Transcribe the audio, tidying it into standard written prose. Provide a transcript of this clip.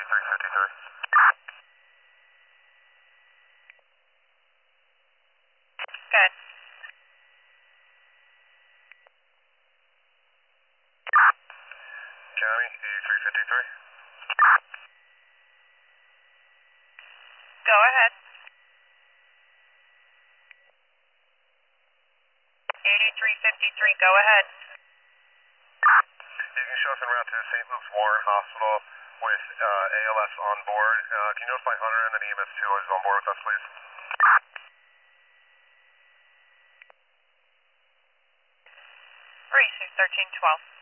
Good. County, 8353. Go ahead. 8353, go ahead. You can show us en route to St. Luke's Warren Hospital with ALS on board. Can you notify Hunter and then EMS 2 is on board with us, please? Greece, 1312.